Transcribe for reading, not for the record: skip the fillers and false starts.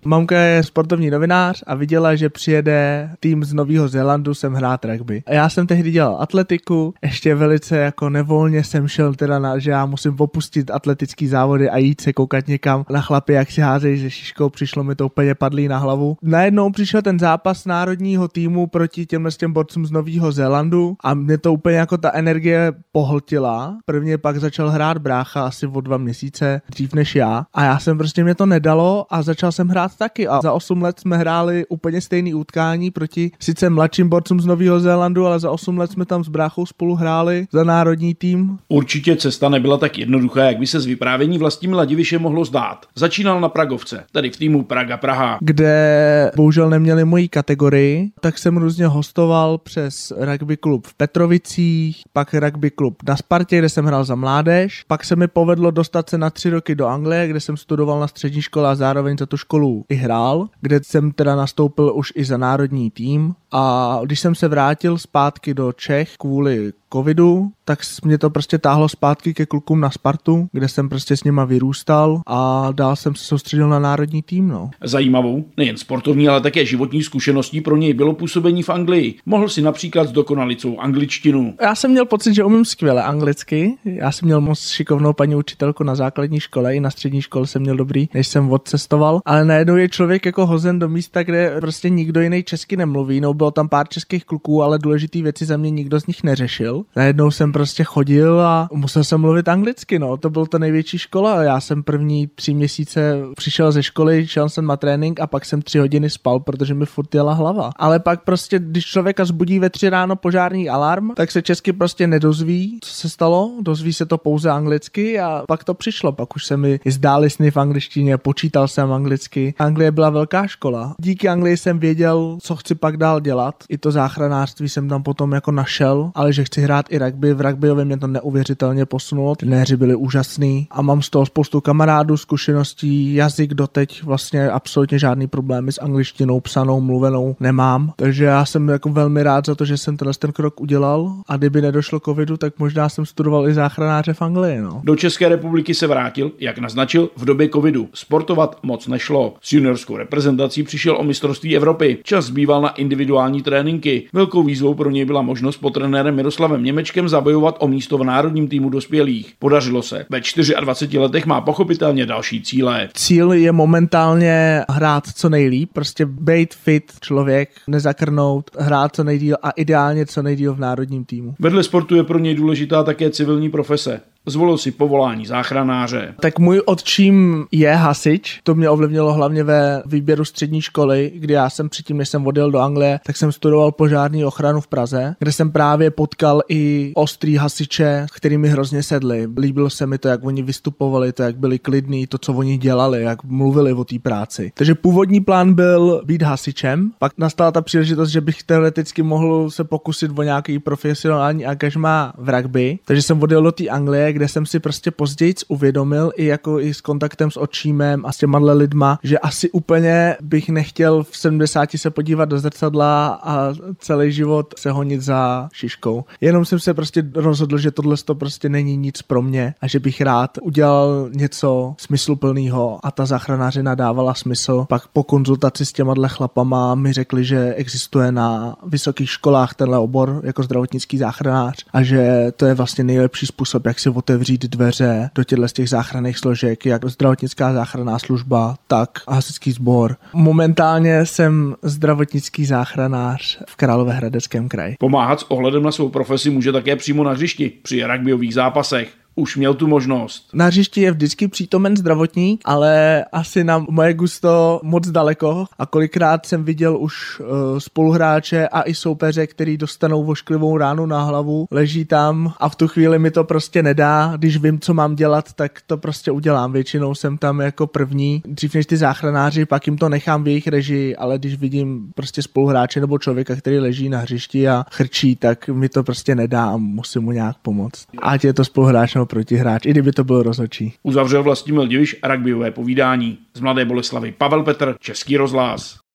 Mamka je sportovní novinář a viděla, že přijede tým z Nového Zélandu sem hrát rugby. A já jsem tehdy dělal atletiku, ještě velice jako nevolně jsem šel teda že já musím opustit atletický závody a jít se koukat někam na chlapy, jak si házejí se šiškou, přišlo mi to úplně padlý na hlavu. Najednou přišel ten zápas národního týmu proti těm borcům z Nového Zélandu a mě to úplně jako ta energie pohltila. Prvně pak začal hrát brácha asi o 2 měsíce dřív než já a já jsem prostě mě to nedalo a začal jsem hrát taky a za 8 let jsme hráli úplně stejný utkání proti sice mladším borcům z Nového Zélandu, ale za 8 let jsme tam s bráchou spolu hráli za národní tým. Určitě cesta nebyla tak jednoduchá, jak by se z vyprávění Vlastimila Diviše mohlo zdát. Začínal na Pragovce, tedy v týmu Praga Praha, kde bohužel neměli moji kategorii, tak jsem různě hostoval přes rugby klub v Petrovicích, pak rugby klub na Spartě, kde jsem hrál za mládež, pak se mi povedlo dostat se na 3 roky do Anglie, kde jsem studoval na střední škole a zároveň za tu školu i hrál, kde jsem teda nastoupil už i za národní tým a když jsem se vrátil zpátky do Čech kvůli covidu, tak mě to prostě táhlo zpátky ke klukům na Spartu, kde jsem prostě s nima vyrůstal a dál jsem se soustředil na národní tým. No. Zajímavou, nejen sportovní, ale také životní zkušeností pro něj bylo působení v Anglii. Mohl si například zdokonalit svou angličtinu. Já jsem měl pocit, že umím skvěle anglicky. Já jsem měl moc šikovnou paní učitelku na základní škole, i na střední škole jsem měl dobrý, než jsem odcestoval, ale najednou je člověk jako hozen do místa, kde prostě nikdo jiný česky nemluví. No, bylo tam pár českých kluků, ale důležitý věci za mě nikdo z nich neřešil. Najednou jsem prostě chodil a musel jsem mluvit anglicky, no. To byl ta největší škola. Já jsem první 3 měsíce přišel ze školy, šel jsem na trénink a pak jsem 3 hodiny spal, protože mi furt jela hlava. Ale pak prostě, když člověka zbudí ve 3 ráno požární alarm, tak se česky prostě nedozví, co se stalo, dozví se to pouze anglicky a pak to přišlo. Pak už se mi zdály sny v angličtině, počítal jsem anglicky. Anglie byla velká škola. Díky Anglii jsem věděl, co chci pak dál dělat. I to záchranářství jsem tam potom jako našel, ale že chci hrát i rugby. V rugbyově mě to neuvěřitelně posunulo. Trenéři byli úžasní a mám z toho spoustu kamarádů, zkušeností, jazyk doteď vlastně absolutně žádný problémy s angličtinou psanou, mluvenou nemám. Takže já jsem jako velmi rád za to, že jsem ten krok udělal a kdyby nedošlo covidu, tak možná jsem studoval i záchranáře v Anglii. No. Do České republiky se vrátil, jak naznačil, v době covidu. Sportovat moc nešlo. S juniorskou reprezentací přišel o mistrovství Evropy. Čas zbýval na individuální tréninky. Velkou výzvou pro něj byla možnost pod trenérem Miroslavem Němečkem zabojovat o místo v národním týmu dospělých. Podařilo se. Ve 24 letech má pochopitelně další cíle. Cíl je momentálně hrát co nejlíp, prostě být fit člověk, nezakrnout, hrát co nejdýl a ideálně co nejdýl v národním týmu. Vedle sportu je pro něj důležitá také civilní profese. Zvolil si povolání záchranáře. Tak můj otčím je hasič. To mě ovlivnilo hlavně ve výběru střední školy, kdy já jsem předtím, než jsem odjel do Anglie, tak jsem studoval požární ochranu v Praze, kde jsem právě potkal i ostrý hasiče, který mi hrozně sedli. Líbilo se mi to, jak oni vystupovali, to, jak byli klidní, to, co oni dělali, jak mluvili o té práci. Takže původní plán byl být hasičem, pak nastala ta příležitost, že bych teoreticky mohl se pokusit o nějaký profesionální angažmá v rugby, takže jsem odjel do té Anglie, kde jsem si prostě později uvědomil i s kontaktem s otčímem a s těma lidma, že asi úplně bych nechtěl v 70 se podívat do zrcadla a celý život se honit za šiškou. Jenom jsem se prostě rozhodl, že tohle to prostě není nic pro mě a že bych rád udělal něco smysluplného a ta záchranářina dávala smysl. Pak po konzultaci s těma chlapama mi řekli, že existuje na vysokých školách tenhle obor jako zdravotnický záchranář a že to je vlastně nejlepší způsob, jak si otevřít dveře do těch záchranných složek, jak zdravotnická záchranná služba, tak hasičský sbor. Momentálně jsem zdravotnický záchranář v Královéhradeckém kraji. Pomáhat s ohledem na svou profesi může také přímo na hřišti při rugbyových zápasech. Už měl tu možnost. Na hřišti je vždycky přítomen zdravotník, ale asi na moje gusto moc daleko a kolikrát jsem viděl už spoluhráče a i soupeře, který dostanou vošklivou ránu na hlavu, leží tam a v tu chvíli mi to prostě nedá. Když vím, co mám dělat, tak to prostě udělám. Většinou jsem tam jako první, dřív než ty záchranáři, pak jim to nechám v jejich režii, ale když vidím prostě spoluhráče nebo člověka, který leží na hřišti a chrčí, tak mi to prostě nedá a musím mu nějak pomoct. Ať je to spoluhráč protihráč, i kdyby to bylo rozhodčí. Uzavřel Vlastimil Diviš rugbyové povídání. Z Mladé Boleslavi Pavel Petr, Český rozhlas.